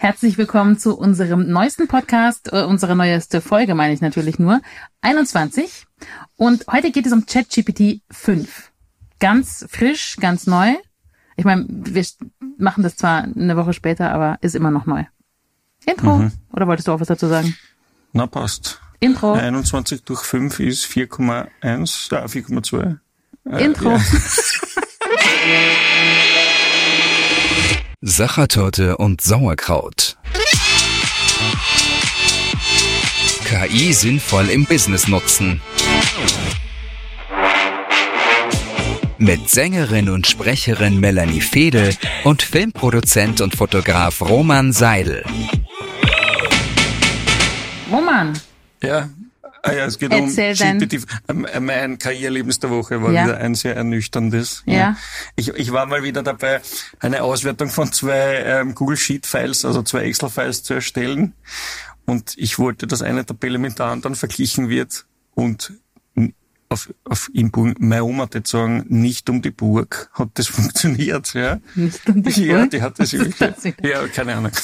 Herzlich willkommen zu unserem neuesten Podcast, unsere neueste Folge meine ich natürlich nur, 21. Und heute geht es um ChatGPT 5. Ganz frisch, ganz neu. Ich meine, wir machen das zwar eine Woche später, aber ist immer noch neu. Intro. Oder wolltest du auch was dazu sagen? Na, passt. Intro. 21 durch 5 ist 4,1, 4,2. Intro. Ja. Sachertorte und Sauerkraut. KI sinnvoll im Business nutzen. Mit Sängerin und Sprecherin Melanie Fehde und Filmproduzent und Fotograf Roman Seidel. Roman. Ja. Es geht Erzähl um GPT. Mein KI-Erlebnis der Woche war wieder ein sehr ernüchterndes. Ja. Ich war mal wieder dabei, eine Auswertung von 2 Google Sheet-Files, also 2 Excel-Files zu erstellen. Und ich wollte, dass eine Tabelle mit der anderen verglichen wird und auf mein Oma hat jetzt sagen, nicht um die Burg hat das funktioniert. Ja. Nicht um die Burg? Ja, die hat das wirklich. Ja, keine Ahnung.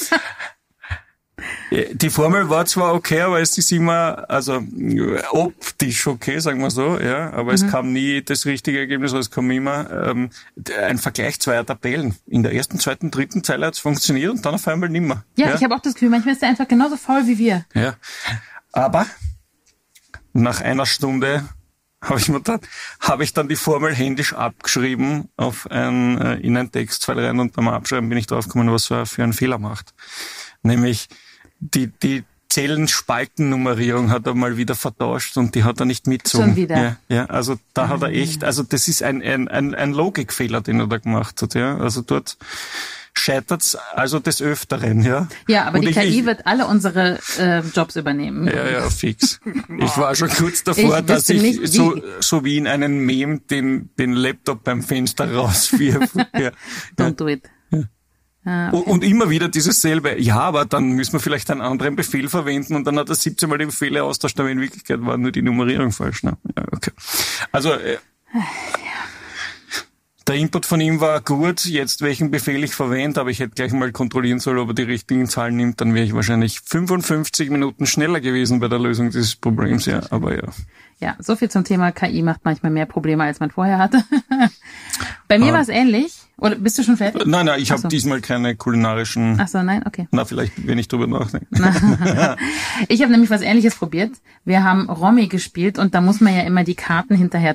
Die Formel war zwar okay, aber es ist immer, also optisch okay, sagen wir so, ja, aber es kam nie das richtige Ergebnis, es kam immer ein Vergleich zweier Tabellen. In der ersten, zweiten, dritten Zeile hat es funktioniert und dann auf einmal nimmer. Ja, ich habe auch das Gefühl, manchmal ist er einfach genauso faul wie wir. Ja, aber nach einer Stunde habe ich dann die Formel händisch abgeschrieben in ein Textfile rein und beim Abschreiben bin ich draufgekommen, was er für einen Fehler macht. Nämlich die Zellenspaltennummerierung hat er mal wieder vertauscht und die hat er nicht mitgezogen. Schon wieder? Ja, also da hat er echt, also das ist ein Logikfehler, den er da gemacht hat, ja. Also dort scheitert's also des Öfteren, ja. Ja, aber und die KI wird alle unsere Jobs übernehmen. Ja, fix. Ich war schon kurz davor, dass ich so wie in einem Meme den Laptop beim Fenster rauswirf. Ja. Don't do it. Ah, okay. Und immer wieder dieses selbe, ja, aber dann müssen wir vielleicht einen anderen Befehl verwenden und dann hat er 17 Mal die Befehle austauscht, aber in Wirklichkeit war nur die Nummerierung falsch. Ne? Ja, okay. Also der Input von ihm war gut, jetzt welchen Befehl ich verwende, aber ich hätte gleich mal kontrollieren sollen, ob er die richtigen Zahlen nimmt, dann wäre ich wahrscheinlich 55 Minuten schneller gewesen bei der Lösung dieses Problems, ja, aber ja. Ja, so viel zum Thema KI macht manchmal mehr Probleme, als man vorher hatte. Bei mir war es ähnlich. Oder bist du schon fertig? Nein, ich habe diesmal keine kulinarischen... Ach so, nein, okay. Na, vielleicht, wenn ich drüber nachdenke. Ich habe nämlich was Ähnliches probiert. Wir haben Romy gespielt und da muss man ja immer die Karten hinterher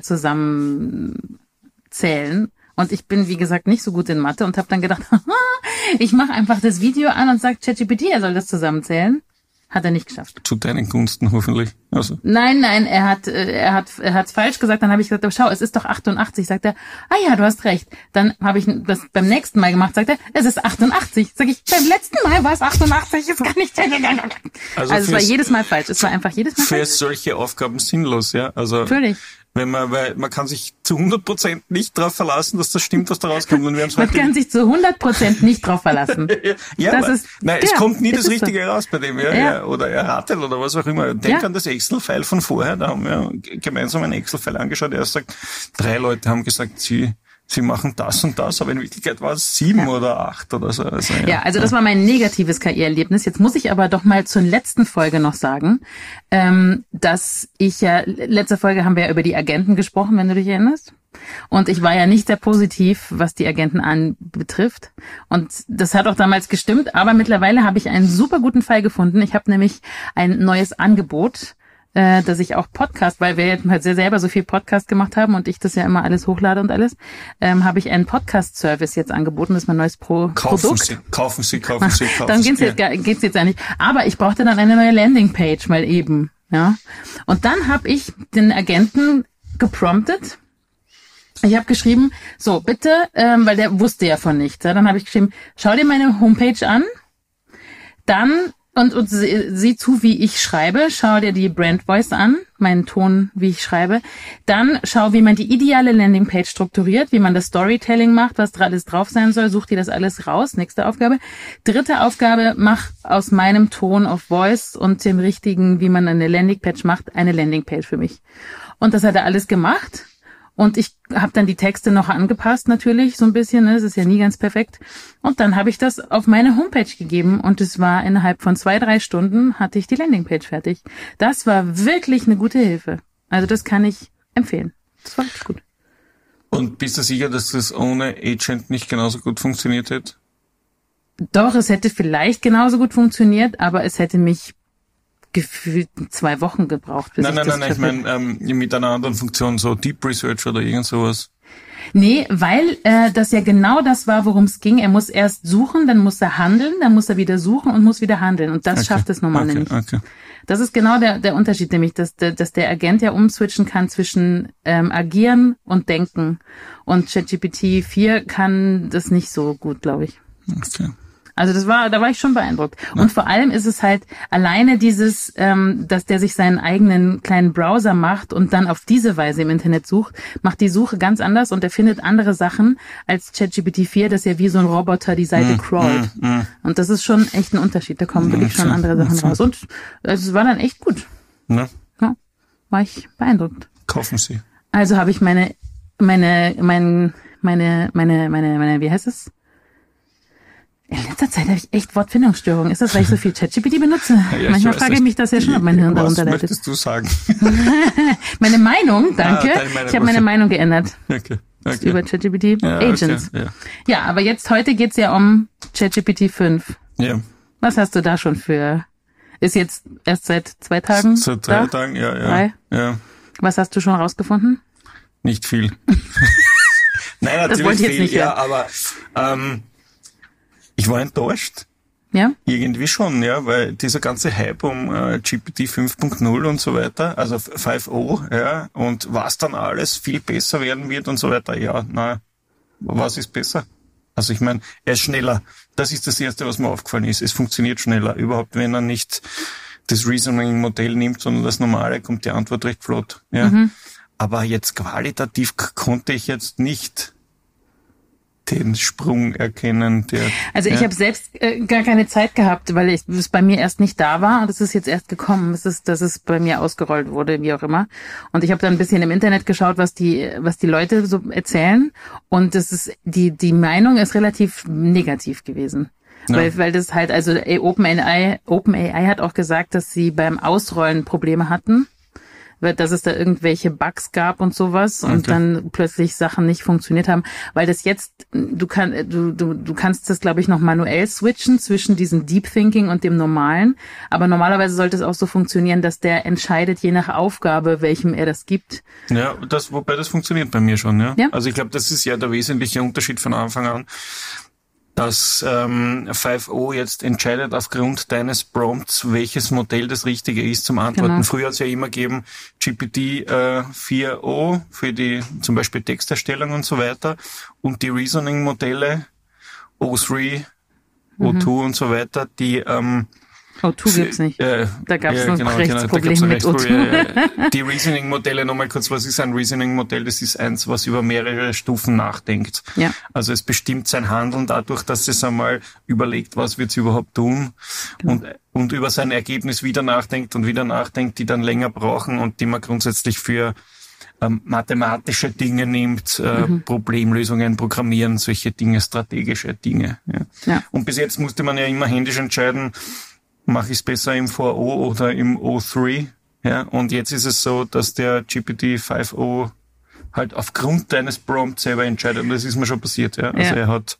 zusammenzählen. Und ich bin, wie gesagt, nicht so gut in Mathe und habe dann gedacht, ich mache einfach das Video an und sage ChatGPT, er soll das zusammenzählen. Hat er nicht geschafft. Zu deinen Gunsten hoffentlich. Also. Nein, er hat's falsch gesagt. Dann habe ich gesagt, schau, es ist doch 88. Sagt er, ja, du hast recht. Dann habe ich das beim nächsten Mal gemacht. Sagt er, es ist 88. Sag ich, beim letzten Mal war es 88. Es kann nicht. Also es war jedes Mal falsch. Es war einfach jedes Mal falsch. Für solche Aufgaben sinnlos, ja. Also natürlich. Weil man kann sich zu 100% nicht darauf verlassen, dass das stimmt, was da rauskommt. Und wir haben's man kann sich zu 100% nicht drauf verlassen. Es kommt nie das Richtige raus bei dem, ja. Oder erratet oder was auch immer. Denk an das Excel-File von vorher. Da haben wir gemeinsam ein Excel-File angeschaut. Er sagt, 3 Leute haben gesagt, sie machen das und das, aber in Wirklichkeit war es 7 oder 8 oder so. Also das war mein negatives KI-Erlebnis. Jetzt muss ich aber doch mal zur letzten Folge noch sagen, dass letzte Folge haben wir ja über die Agenten gesprochen, wenn du dich erinnerst. Und ich war ja nicht sehr positiv, was die Agenten anbetrifft. Und das hat auch damals gestimmt, aber mittlerweile habe ich einen super guten Fall gefunden. Ich habe nämlich ein neues Angebot, dass ich auch Podcast, weil wir jetzt halt selber so viel Podcast gemacht haben und ich das ja immer alles hochlade und alles, habe ich einen Podcast-Service jetzt angeboten. Das ist mein neues Produkt. Kaufen Sie. Dann geht's jetzt ja nicht. Aber ich brauchte dann eine neue Landingpage mal eben. Ja. Und dann habe ich den Agenten gepromptet. Ich habe geschrieben, so bitte, weil der wusste ja von nichts. Ja, dann habe ich geschrieben, schau dir meine Homepage an, dann und sieh zu, wie ich schreibe. Schau dir die Brand Voice an, meinen Ton, wie ich schreibe. Dann schau, wie man die ideale Landingpage strukturiert, wie man das Storytelling macht, was alles drauf sein soll. Such dir das alles raus. Nächste Aufgabe. 3. Aufgabe, mach aus meinem Ton of Voice und dem richtigen, wie man eine Landingpage macht, eine Landingpage für mich. Und das hat er alles gemacht. Und ich habe dann die Texte noch angepasst natürlich, so ein bisschen, ne? Es ist ja nie ganz perfekt. Und dann habe ich das auf meine Homepage gegeben und es war innerhalb von 2-3 Stunden hatte ich die Landingpage fertig. Das war wirklich eine gute Hilfe. Also das kann ich empfehlen. Das war wirklich gut. Und bist du sicher, dass das ohne Agent nicht genauso gut funktioniert hätte? Doch, es hätte vielleicht genauso gut funktioniert, aber es hätte mich gefühlt 2 Wochen gebraucht, bis Nein, ich meine mit einer anderen Funktion, so Deep Research oder irgend sowas. Nee, weil das ja genau das war, worum es ging. Er muss erst suchen, dann muss er handeln, dann muss er wieder suchen und muss wieder handeln. Und das schafft das normale nicht. Okay. Das ist genau der Unterschied, nämlich, dass der Agent ja umswitchen kann zwischen agieren und denken. Und ChatGPT 4 kann das nicht so gut, glaube ich. Okay. Also da war ich schon beeindruckt. Ja. Und vor allem ist es halt alleine dieses, dass der sich seinen eigenen kleinen Browser macht und dann auf diese Weise im Internet sucht, macht die Suche ganz anders und er findet andere Sachen als ChatGPT 4, das ja wie so ein Roboter die Seite crawlt. Und das ist schon echt ein Unterschied. Da kommen wirklich schon andere Sachen raus. Und es war dann echt gut. Ja, war ich beeindruckt. Kaufen Sie. Also habe ich meine, wie heißt es? In letzter Zeit habe ich echt Wortfindungsstörungen. Ist das, weil ich so viel ChatGPT benutze? Ja, manchmal frage ich mich das ja schon, ob mein Hirn darunter leidet. Was möchtest du sagen? Meine Meinung, danke. Ich habe meine Meinung geändert. Okay. Über ChatGPT Agents. Okay, ja, aber heute geht's ja um ChatGPT 5. Ja. Was hast du da schon für... Ist jetzt erst seit 2 Tagen Seit 3 Tagen, ja. 3? Ja. Was hast du schon rausgefunden? Nicht viel. Nein, natürlich das wollte ich jetzt nicht hören. Aber ich war enttäuscht. Ja? Irgendwie schon, ja, weil dieser ganze Hype um GPT 5.0 und so weiter, also 5.0, ja, und was dann alles viel besser werden wird und so weiter, ja, was ist besser? Also ich meine, er ist schneller. Das ist das Erste, was mir aufgefallen ist. Es funktioniert schneller. Überhaupt, wenn er nicht das Reasoning-Modell nimmt, sondern das normale, kommt die Antwort recht flott. Ja. Aber jetzt qualitativ konnte ich jetzt nicht den Sprung erkennen. Ich habe selbst gar keine Zeit gehabt, weil es bei mir erst nicht da war und es ist jetzt erst gekommen, dass es bei mir ausgerollt wurde, wie auch immer. Und ich habe dann ein bisschen im Internet geschaut, was die Leute so erzählen und das ist die Meinung ist relativ negativ gewesen. Ja. Weil das halt, also OpenAI hat auch gesagt, dass sie beim Ausrollen Probleme hatten. Dass es da irgendwelche Bugs gab und sowas und dann plötzlich Sachen nicht funktioniert haben, weil das jetzt, du kannst das, glaube ich, noch manuell switchen zwischen diesem Deep Thinking und dem normalen, aber normalerweise sollte es auch so funktionieren, dass der entscheidet, je nach Aufgabe, welchem er das gibt. Ja, wobei das funktioniert bei mir schon, ja. Also ich glaube, das ist ja der wesentliche Unterschied von Anfang an, dass 5.0 jetzt entscheidet aufgrund deines Prompts, welches Modell das Richtige ist zum Antworten. Genau. Früher hat es ja immer gegeben GPT 4.0 für die zum Beispiel Texterstellung und so weiter und die Reasoning-Modelle O3, O2 und so weiter, die O2 gibt's nicht. Da gab's noch Rechtsprobleme mit O2. Die Reasoning-Modelle, nochmal kurz, was ist ein Reasoning-Modell? Das ist eins, was über mehrere Stufen nachdenkt. Ja. Also es bestimmt sein Handeln dadurch, dass es einmal überlegt, was wird's überhaupt tun und über sein Ergebnis wieder nachdenkt, die dann länger brauchen und die man grundsätzlich für mathematische Dinge nimmt, Problemlösungen, Programmieren, solche Dinge, strategische Dinge. Ja. Und bis jetzt musste man ja immer händisch entscheiden, mache ich es besser im 4.0 oder im O3, ja, und jetzt ist es so, dass der GPT 5.0 halt aufgrund deines Prompts selber entscheidet und das ist mir schon passiert, ja. Also er hat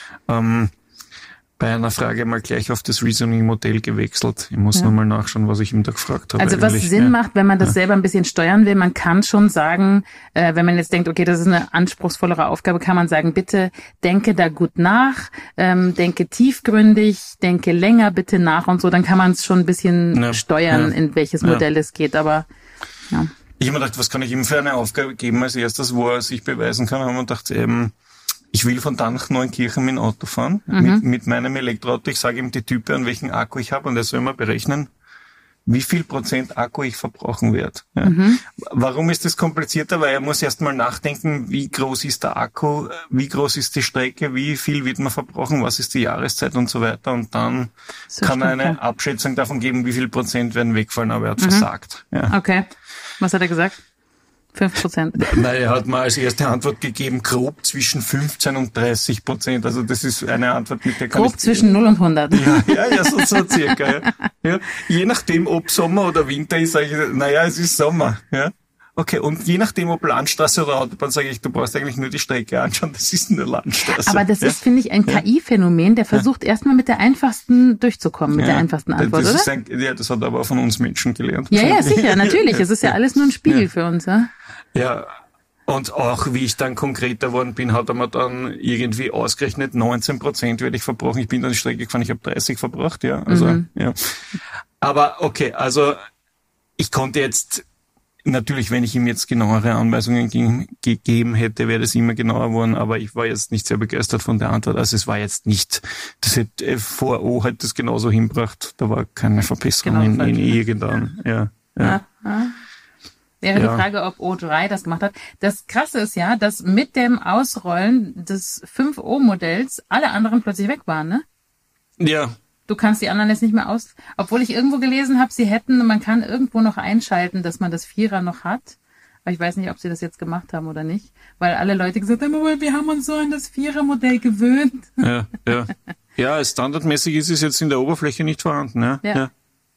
bei einer Frage mal gleich auf das Reasoning-Modell gewechselt. Ich muss nochmal nachschauen, was ich ihm da gefragt habe. Also was Sinn macht, wenn man das selber ein bisschen steuern will, man kann schon sagen, wenn man jetzt denkt, okay, das ist eine anspruchsvollere Aufgabe, kann man sagen, bitte denke da gut nach, denke tiefgründig, denke länger bitte nach und so, dann kann man es schon ein bisschen steuern, in welches Modell es geht, aber ja. Ich habe mir gedacht, was kann ich ihm für eine Aufgabe geben als erstes, wo er sich beweisen kann, haben wir gedacht, ich will von da nach Neunkirchen mit dem Auto fahren, mit meinem Elektroauto. Ich sage ihm die Type, an welchen Akku ich habe und er soll mir berechnen, wie viel % Akku ich verbrauchen werde. Ja. Warum ist das komplizierter? Weil er muss erst mal nachdenken, wie groß ist der Akku, wie groß ist die Strecke, wie viel wird man verbrauchen, was ist die Jahreszeit und so weiter. Und dann kann er eine Abschätzung davon geben, wie viel % werden wegfallen, aber er hat versagt. Ja. Okay. Was hat er gesagt? 5%. Nein, er hat mir als erste Antwort gegeben, grob zwischen 15 und 30%. Also das ist eine Antwort, mit der kann grob zwischen 0 und 100. Ja, so circa. Ja. Je nachdem, ob Sommer oder Winter ist, sage ich, naja, es ist Sommer. Ja. Okay, und je nachdem, ob Landstraße oder Autobahn, sage ich, du brauchst eigentlich nur die Strecke anschauen, das ist eine Landstraße. Aber das ist, finde ich, ein KI-Phänomen, der versucht erstmal mit der einfachsten durchzukommen, mit der einfachsten Antwort, das oder? Das hat er aber von uns Menschen gelernt. Ja, sicher, natürlich. Es ist ja alles nur ein Spiegel für uns, ja. Ja, und auch wie ich dann konkreter worden bin, hat er mir dann irgendwie ausgerechnet, 19% werde ich verbrauchen. Ich bin dann die Strecke gefahren, ich habe 30 verbraucht, ja. Also, ja. Aber okay, also ich konnte jetzt, natürlich, wenn ich ihm jetzt genauere Anweisungen gegeben hätte, wäre das immer genauer geworden, aber ich war jetzt nicht sehr begeistert von der Antwort. Also es war jetzt nicht, das hätte VO halt das genauso hinbracht, da war keine Verbesserung in irgendeinem, ja. Wäre die Frage, ob O3 das gemacht hat. Das Krasse ist ja, dass mit dem Ausrollen des 5O-Modells alle anderen plötzlich weg waren, ne? Ja. Du kannst die anderen jetzt nicht mehr obwohl ich irgendwo gelesen habe, man kann irgendwo noch einschalten, dass man das Vierer noch hat. Aber ich weiß nicht, ob sie das jetzt gemacht haben oder nicht. Weil alle Leute gesagt haben, wir haben uns so an das Vierer-Modell gewöhnt. Ja. Ja, standardmäßig ist es jetzt in der Oberfläche nicht vorhanden, ja.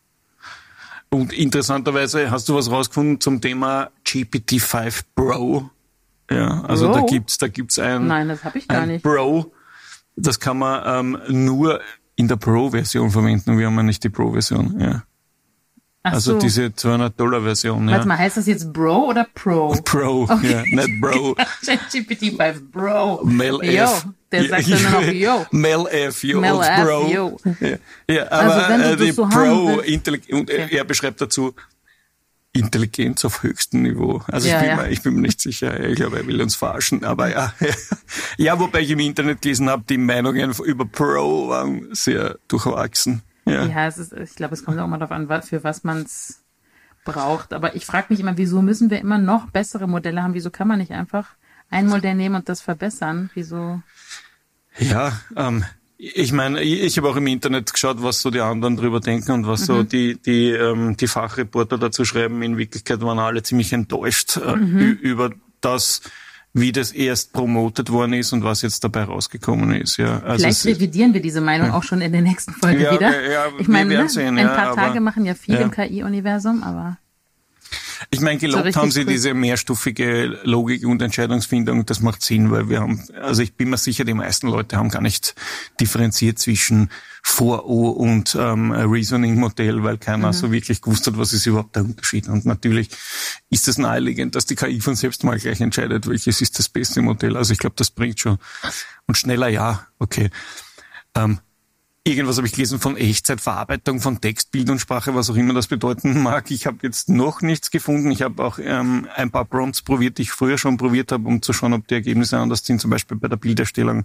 Und interessanterweise hast du was rausgefunden zum Thema GPT-5 Pro. Ja, also Bro? da gibt's Nein, das habe ich gar nicht. Pro, das kann man nur in der Pro-Version verwenden. Wir haben ja nicht die Pro-Version, ja. Ach Also so. diese $200-Version, ja. Warte mal, heißt das jetzt Bro oder Pro? Pro, Okay. ja, nicht Bro. GPT-5 Bro. Mel Yo, F. der sagt dann nur noch Yo. Mel F, yo, Mel und F, Bro. yo. Ja, aber Also wenn du die das so Pro, haben willst. und er beschreibt dazu Intelligenz auf höchstem Niveau. Also ich bin mir nicht sicher, ich glaube, er will uns verarschen, aber ja. Ja, wobei ich im Internet gelesen habe, die Meinungen über Pro waren sehr durchwachsen. Ja, Ich glaube, es kommt auch mal darauf an, für was man es braucht. Aber ich frage mich immer, wieso müssen wir immer noch bessere Modelle haben? Wieso kann man nicht einfach ein Modell nehmen und das verbessern? Wieso? Ja, ich meine, ich habe auch im Internet geschaut, was so die anderen drüber denken und was so die Fachreporter dazu schreiben. In Wirklichkeit waren alle ziemlich enttäuscht über das, wie das erst promotet worden ist und was jetzt dabei rausgekommen ist. Ja, also vielleicht revidieren wir diese Meinung auch schon in der nächsten Folge wieder. Ja, ich meine, wir werden sehen, ein paar Tage machen ja viel im KI-Universum, aber... Ich meine, gelobt haben sie diese mehrstufige Logik und Entscheidungsfindung, das macht Sinn, weil ich bin mir sicher, die meisten Leute haben gar nicht differenziert zwischen 4O und Reasoning-Modell, weil keiner so wirklich gewusst hat, was ist überhaupt der Unterschied. Und natürlich ist es naheliegend, dass die KI von selbst mal gleich entscheidet, welches ist das beste Modell. Also ich glaube, das bringt schon. Und schneller, okay. Irgendwas habe ich gelesen von Echtzeitverarbeitung von Text, Bild und Sprache, was auch immer das bedeuten mag. Ich habe jetzt noch nichts gefunden. Ich habe auch ein paar Prompts probiert, die ich früher schon probiert habe, um zu schauen, ob die Ergebnisse anders sind, zum Beispiel bei der Bilderstellung.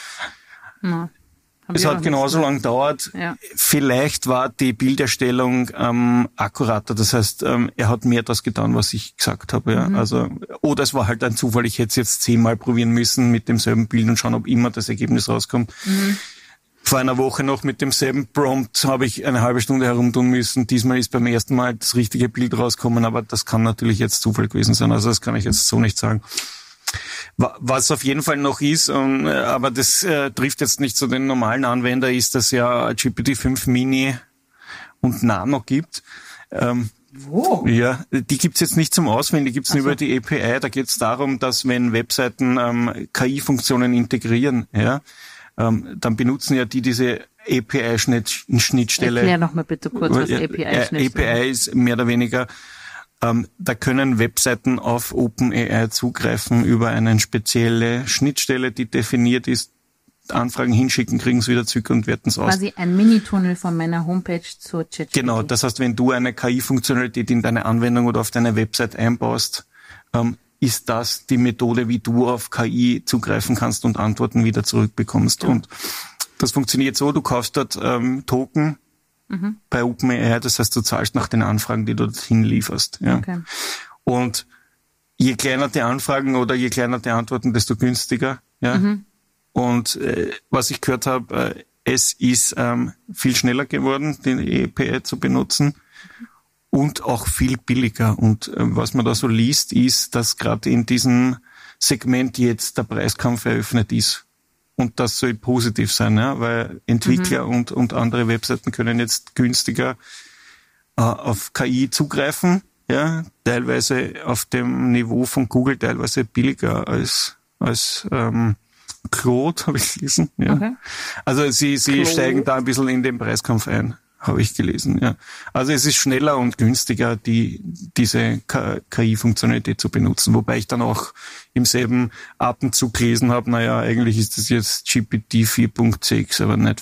Na, es hat genauso lang gedauert. Ja. Vielleicht war die Bilderstellung akkurater. Das heißt, er hat mehr das getan, was ich gesagt habe. Ja. Also, oder es war halt ein Zufall. Ich hätte es jetzt 10-mal probieren müssen mit demselben Bild und schauen, ob immer das Ergebnis rauskommt. Vor einer Woche noch mit demselben Prompt habe ich eine halbe Stunde herumtun müssen. Diesmal ist beim ersten Mal das richtige Bild rauskommen, aber das kann natürlich jetzt Zufall gewesen sein. Also das kann ich jetzt so nicht sagen. Was auf jeden Fall noch ist, aber das trifft jetzt nicht so den normalen Anwender, ist, dass ja GPT-5 Mini und Nano gibt. Wo? Ja, die gibt's jetzt nicht zum Auswählen, die gibt's nur über die API. Da geht's darum, dass wenn Webseiten KI-Funktionen integrieren, ja, dann benutzen ja diese API-Schnittstelle. Erklär noch mal bitte kurz, was API-Schnittstelle API ist mehr oder weniger, da können Webseiten auf OpenAI zugreifen über eine spezielle Schnittstelle, die definiert ist. Anfragen hinschicken, kriegen es wieder zurück und werten es aus. Quasi ein Minitunnel von meiner Homepage zur ChatGPT. Genau, das heißt, wenn du eine KI-Funktionalität in deine Anwendung oder auf deine Website einbaust, ist das die Methode, wie du auf KI zugreifen kannst und Antworten wieder zurückbekommst. Ja. Und das funktioniert so, du kaufst dort Token bei OpenAI, das heißt, du zahlst nach den Anfragen, die du dorthin lieferst. Ja. Okay. Und je kleiner die Anfragen oder je kleiner die Antworten, desto günstiger. Ja. Und was ich gehört habe, es ist viel schneller geworden, die API zu benutzen. und auch viel billiger. Und was man da so liest, ist, dass gerade in diesem Segment jetzt der Preiskampf eröffnet ist. Und das soll positiv sein, ja, weil Entwickler und andere Webseiten können jetzt günstiger auf KI zugreifen, ja, teilweise auf dem Niveau von Google, teilweise billiger als Claude, habe ich gelesen. Ja. Okay. Also sie steigen da ein bisschen in den Preiskampf ein, habe ich gelesen. Ja. Also es ist schneller und günstiger, diese KI-Funktionalität zu benutzen. Wobei ich dann auch im selben Atemzug gelesen habe, naja, eigentlich ist das jetzt GPT 4.6, aber nicht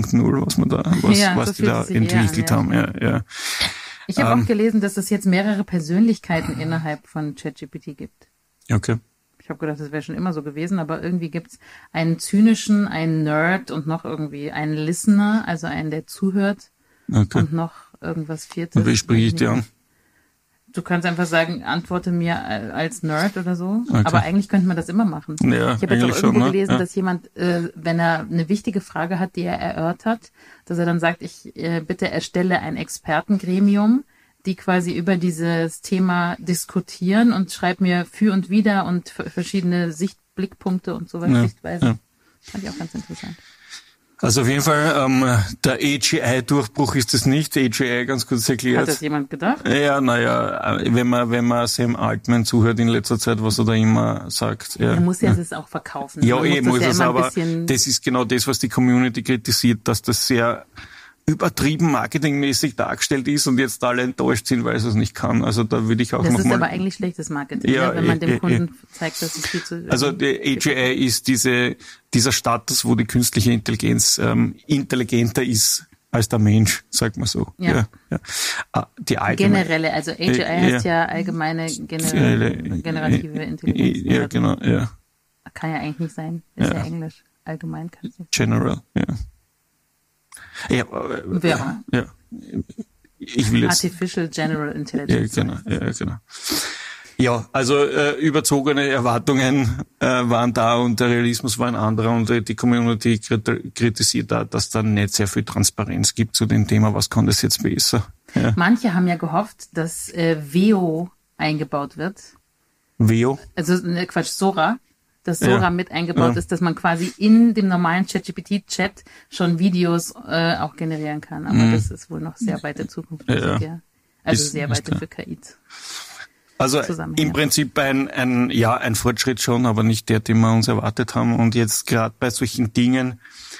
5.0, was die da entwickelt haben. Ja. Ich habe auch gelesen, dass es jetzt mehrere Persönlichkeiten innerhalb von ChatGPT gibt. Okay. Ich habe gedacht, das wäre schon immer so gewesen, aber irgendwie gibt's einen zynischen, einen Nerd und noch irgendwie einen Listener, also einen, der zuhört. Okay. Und noch irgendwas Viertes. Und wie spreche ich dir an? Du kannst einfach sagen, antworte mir als Nerd oder so. Okay. Aber eigentlich könnte man das immer machen. Ja, ich habe jetzt auch irgendwo gelesen, dass jemand, wenn er eine wichtige Frage hat, die er erörtert, dass er dann sagt, ich bitte erstelle ein Expertengremium, die quasi über dieses Thema diskutieren und schreibt mir für und wider und verschiedene Blickpunkte und so weiter, Sichtweisen. Ja. Fand ich auch ganz interessant. Also auf jeden Fall, der AGI-Durchbruch ist es nicht. AGI, ganz kurz erklärt. Hat das jemand gedacht? Ja, naja, wenn man Sam Altman zuhört in letzter Zeit, was er da immer sagt. Ja. Er muss ja es auch verkaufen. Ja, muss es, aber das ist genau das, was die Community kritisiert, dass das sehr übertrieben marketingmäßig dargestellt ist und jetzt alle enttäuscht sind, weil es nicht kann. Also da würde ich auch Das ist aber eigentlich schlechtes Marketing, wenn man dem Kunden zeigt, dass es viel zu... Also die AGI ist dieser Status, wo die künstliche Intelligenz intelligenter ist als der Mensch, sagt man so. Ja. Die generelle, also AGI heißt ja allgemeine generative Intelligenz. Ja, genau, ja. Kann ja eigentlich nicht sein, ist ja Englisch. Allgemein kann es nicht. General, ja. Ja. Ich will jetzt. Artificial General Intelligence. Ja, genau. Ja, also überzogene Erwartungen waren da und der Realismus war ein anderer und die Community kritisiert da, dass da nicht sehr viel Transparenz gibt zu dem Thema, was kann das jetzt besser. Ja. Manche haben ja gehofft, dass Veo eingebaut wird. Veo? Also Sora. Dass Sora mit eingebaut ist, dass man quasi in dem normalen ChatGPT-Chat schon Videos auch generieren kann. Aber das ist wohl noch sehr weite Zukunft. Also sehr weite für KI. Also im Prinzip ein Fortschritt schon, aber nicht der, den wir uns erwartet haben. Und jetzt gerade bei solchen Dingen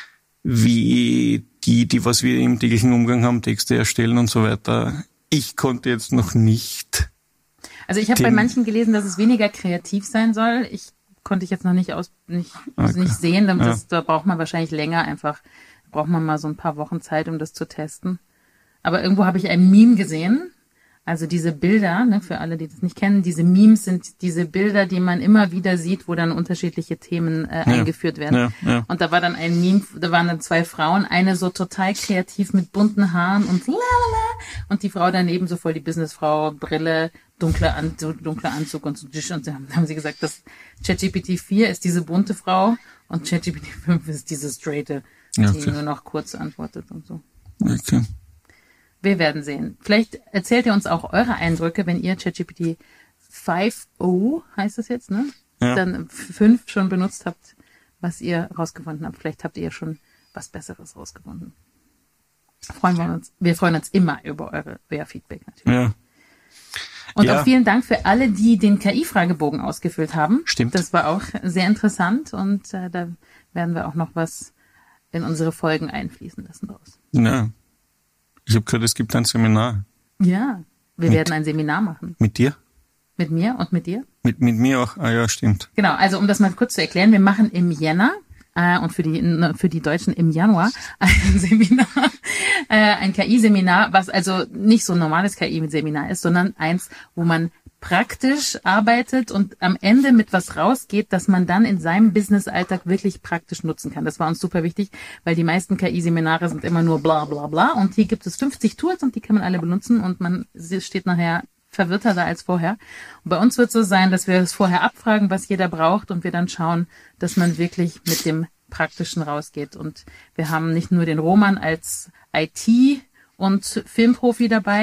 wie die, was wir im täglichen Umgang haben, Texte erstellen und so weiter, ich konnte jetzt noch nicht. Also ich habe bei manchen gelesen, dass es weniger kreativ sein soll. Konnte ich jetzt noch nicht sehen. Da braucht man wahrscheinlich länger braucht man mal so ein paar Wochen Zeit, um das zu testen. Aber irgendwo habe ich ein Meme gesehen. Also diese Bilder, ne, für alle, die das nicht kennen, diese Memes sind diese Bilder, die man immer wieder sieht, wo dann unterschiedliche Themen eingeführt werden. Ja. Und da war dann ein Meme, da waren dann zwei Frauen, eine so total kreativ mit bunten Haaren und und die Frau daneben so voll die Businessfrau, Brille, dunkler Anzug und so. Und dann haben sie gesagt, dass ChatGPT 4 ist diese bunte Frau und ChatGPT 5 ist diese straighte, die nur noch kurz antwortet und so. Okay. Wir werden sehen. Vielleicht erzählt ihr uns auch eure Eindrücke, wenn ihr ChatGPT 5.0 heißt es jetzt, ne? Ja. Dann 5 schon benutzt habt, was ihr rausgefunden habt. Vielleicht habt ihr schon was Besseres rausgefunden. Wir freuen uns immer über euer Feedback natürlich. Ja. Und auch vielen Dank für alle, die den KI-Fragebogen ausgefüllt haben. Stimmt. Das war auch sehr interessant und da werden wir auch noch was in unsere Folgen einfließen lassen draus. Ja. Ich habe gehört, es gibt ein Seminar. Ja, wir werden ein Seminar machen. Mit dir? Mit mir und mit dir? Mit mir auch. Ah ja, stimmt. Genau, also um das mal kurz zu erklären, wir machen im Jänner und für die Deutschen im Januar ein Seminar, ein KI-Seminar, was also nicht so ein normales KI-Seminar ist, sondern eins, wo man praktisch arbeitet und am Ende mit was rausgeht, dass man dann in seinem Business-Alltag wirklich praktisch nutzen kann. Das war uns super wichtig, weil die meisten KI-Seminare sind immer nur bla bla bla und hier gibt es 50 Tools und die kann man alle benutzen und man steht nachher verwirrter da als vorher. Und bei uns wird es so sein, dass wir es vorher abfragen, was jeder braucht und wir dann schauen, dass man wirklich mit dem Praktischen rausgeht. Und wir haben nicht nur den Roman als IT- und Filmprofi dabei,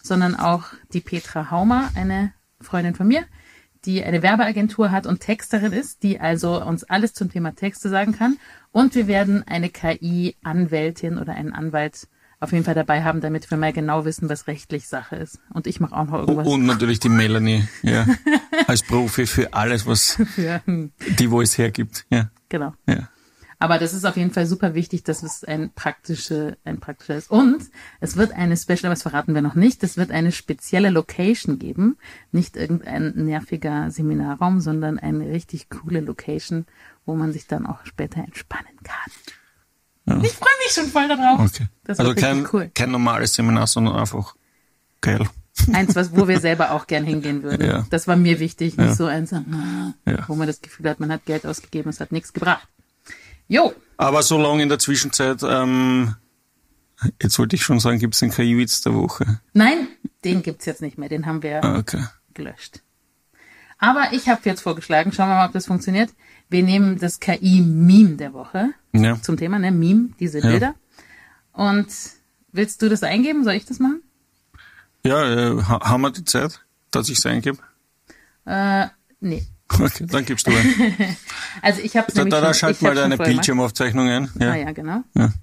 sondern auch die Petra Haumer, eine Freundin von mir, die eine Werbeagentur hat und Texterin ist, die also uns alles zum Thema Texte sagen kann. Und wir werden eine KI-Anwältin oder einen Anwalt auf jeden Fall dabei haben, damit wir mal genau wissen, was rechtlich Sache ist. Und ich mache auch noch irgendwas. Und natürlich die Melanie, ja, als Profi für alles, was die Voice hergibt. Ja. Genau. Ja. Aber das ist auf jeden Fall super wichtig, dass es ein praktischer ist. Und es wird eine Special, was verraten wir noch nicht, es wird eine spezielle Location geben. Nicht irgendein nerviger Seminarraum, sondern eine richtig coole Location, wo man sich dann auch später entspannen kann. Ja. Ich freue mich schon voll darauf. Okay. Das also wird cool. Kein normales Seminar, sondern einfach geil. Eins, wo wir selber auch gern hingehen würden. Ja. Das war mir wichtig, nicht so eins, wo man das Gefühl hat, man hat Geld ausgegeben, es hat nichts gebracht. Jo. Aber so lange in der Zwischenzeit, jetzt wollte ich schon sagen, gibt's den KI-Witz der Woche? Nein, den gibt's jetzt nicht mehr, den haben wir gelöscht. Aber ich habe jetzt vorgeschlagen, schauen wir mal, ob das funktioniert. Wir nehmen das KI-Meme der Woche zum Thema, ne? Meme, diese Bilder. Und willst du das eingeben? Soll ich das machen? Ja, haben wir die Zeit, dass ich es eingebe? Nee. Okay, dann gibst du ein. Also ich habe nämlich da schalt mal deine Bildschirmaufzeichnung ein. Ja. Ah ja, genau. Ja.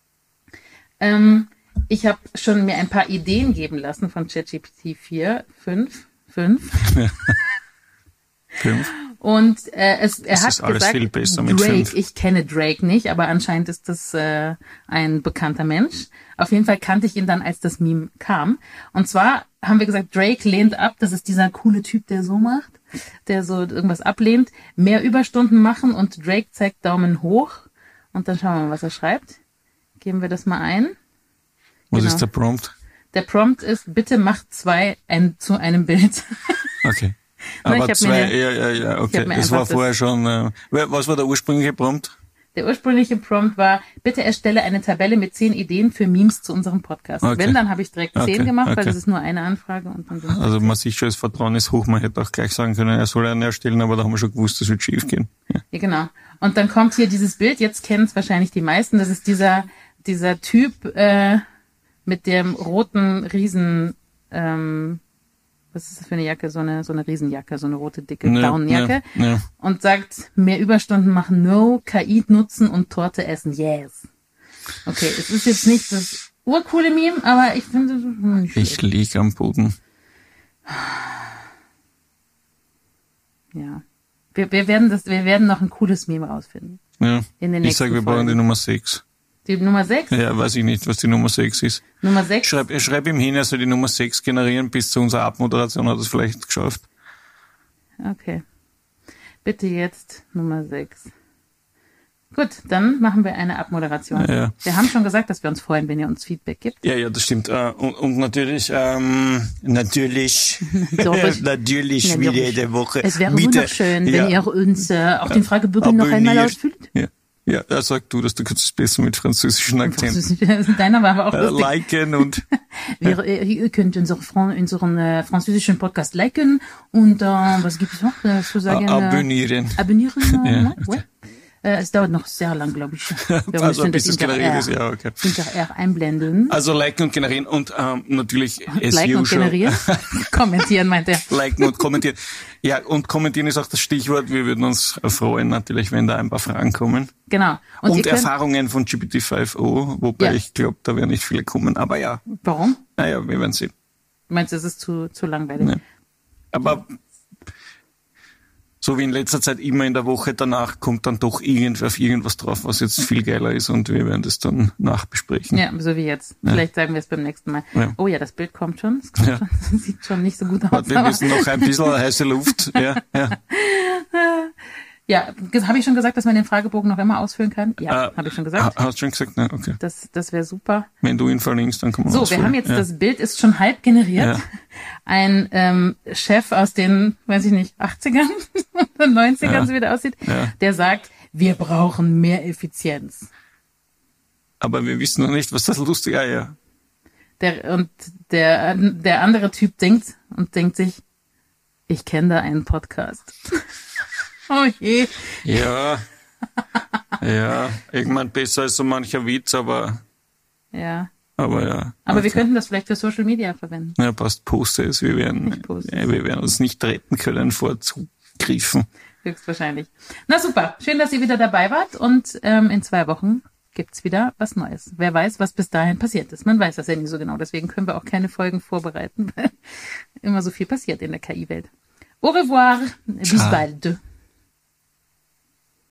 Ich habe schon mir ein paar Ideen geben lassen von ChatGPT 5. Ja. 5. Und er hat alles gesagt, viel besser mit Drake, 5. ich kenne Drake nicht, aber anscheinend ist das ein bekannter Mensch. Auf jeden Fall kannte ich ihn dann, als das Meme kam. Und zwar haben wir gesagt, Drake lehnt ab, das ist dieser coole Typ, der so macht, der so irgendwas ablehnt, mehr Überstunden machen und Drake zeigt Daumen hoch. Und dann schauen wir mal, was er schreibt. Geben wir das mal ein. Was ist der Prompt? Der Prompt ist, bitte macht 2 zu einem Bild. Okay. Aber 2, okay. Es war vorher schon, was war der ursprüngliche Prompt? Der ursprüngliche Prompt war, bitte erstelle eine Tabelle mit 10 Ideen für Memes zu unserem Podcast. Okay. Wenn, dann habe ich direkt 10 gemacht, weil das ist nur eine Anfrage. Und dann also man sieht schon, das Vertrauen ist hoch. Man hätte auch gleich sagen können, er soll eine erstellen, aber da haben wir schon gewusst, das wird schief gehen. Ja, genau. Und dann kommt hier dieses Bild, jetzt kennen es wahrscheinlich die meisten, das ist dieser Typ mit dem roten Riesen, was ist das für eine Jacke? So eine Riesenjacke, so eine rote, dicke Daunenjacke. Ja. Und sagt, mehr Überstunden machen, no, KI nutzen und Torte essen, yes. Okay, es ist jetzt nicht das urcoole Meme, aber ich finde... Ich lieg am Boden. Ja. Wir werden noch ein cooles Meme rausfinden. Ja. In den ich sage, wir brauchen die Nummer 6. Die Nummer 6? Ja, weiß ich nicht, was die Nummer 6 ist. Nummer 6? Schreib ihm hin, er soll die Nummer 6 generieren, bis zu unserer Abmoderation hat er es vielleicht geschafft. Okay. Bitte jetzt Nummer 6. Gut, dann machen wir eine Abmoderation. Ja. Wir haben schon gesagt, dass wir uns freuen, wenn ihr uns Feedback gibt. Ja, das stimmt. Und natürlich wie jede Woche. Es wäre wunderschön, wenn ihr uns auch den Fragebogen noch einmal ausfüllt. Ja, sag du, dass du kannst es besser mit französischen Akzent. Deiner war aber auch lustig. Liken und... Ihr könnt unseren französischen Podcast liken und was gibt es noch zu sagen? Abonnieren. Abonnieren, ouais. Es dauert noch sehr lang, glaube ich. Also bis es generiert ist, ja, okay. Hinterher einblenden. Also liken und generieren und natürlich liken und generieren? Kommentieren, meint er. Liken und kommentieren. Ja, und kommentieren ist auch das Stichwort. Wir würden uns freuen, natürlich, wenn da ein paar Fragen kommen. Genau. Und Erfahrungen von GPT-5o, wobei ich glaube, da werden nicht viele kommen, aber ja. Warum? Naja, wir werden sehen. Meinst du, es ist zu langweilig? Nee. Aber so wie in letzter Zeit immer in der Woche danach kommt dann doch irgendwer auf irgendwas drauf, was jetzt viel geiler ist und wir werden das dann nachbesprechen. Ja, so wie jetzt. Vielleicht sagen wir es beim nächsten Mal. Ja. Oh ja, das Bild kommt schon. Das sieht schon nicht so gut aus. Wir müssen noch ein bisschen heiße Luft. Ja, habe ich schon gesagt, dass man den Fragebogen noch immer ausfüllen kann? Ja, habe ich schon gesagt. Hast du schon gesagt? Nein, okay. Das wäre super. Wenn du ihn verlinkst, dann kann man ausfüllen. So, wir haben jetzt, das Bild ist schon halb generiert. Ja. Ein Chef aus den, weiß ich nicht, 80ern oder 90ern, so wie der aussieht, der sagt, wir brauchen mehr Effizienz. Aber wir wissen noch nicht, was das lustig ist. Ja. Der andere Typ denkt sich, ich kenne da einen Podcast. Oh je. Ja, irgendwann besser als so mancher Witz, aber... Ja, Aber ja. Aber wir könnten das vielleicht für Social Media verwenden. Ja, passt, poste es. Wir werden uns nicht retten können vor Zugriffen. Höchstwahrscheinlich. Na super, schön, dass ihr wieder dabei wart und in 2 Wochen gibt's wieder was Neues. Wer weiß, was bis dahin passiert ist. Man weiß das ja nie so genau, deswegen können wir auch keine Folgen vorbereiten, weil immer so viel passiert in der KI-Welt. Au revoir, bis bald.